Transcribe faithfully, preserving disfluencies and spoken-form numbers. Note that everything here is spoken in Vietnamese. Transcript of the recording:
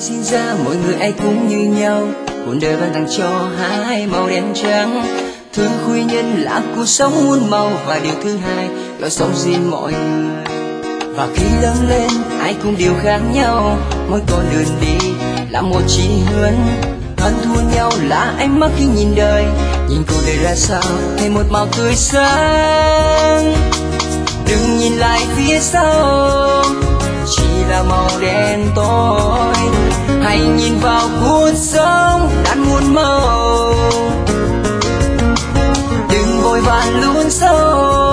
Sinh ra mỗi người ai cũng như nhau, cuộc đời ban tặng cho hai màu đen trắng. Thứ khuya nhân là cuộc sống muôn màu, và điều thứ hai là sống riêng mọi người. Và khi lớn lên ai cũng đều khác nhau, mỗi con đường đi là một chí hướng. Hơn thua nhau là ánh mắt khi nhìn đời, nhìn cuộc đời ra sao thay một màu tươi sáng. Đừng nhìn lại phía sau chỉ là màu đen tối, hãy nhìn vào cuộc sống đang muôn màu. Đừng vội vàng lún sâu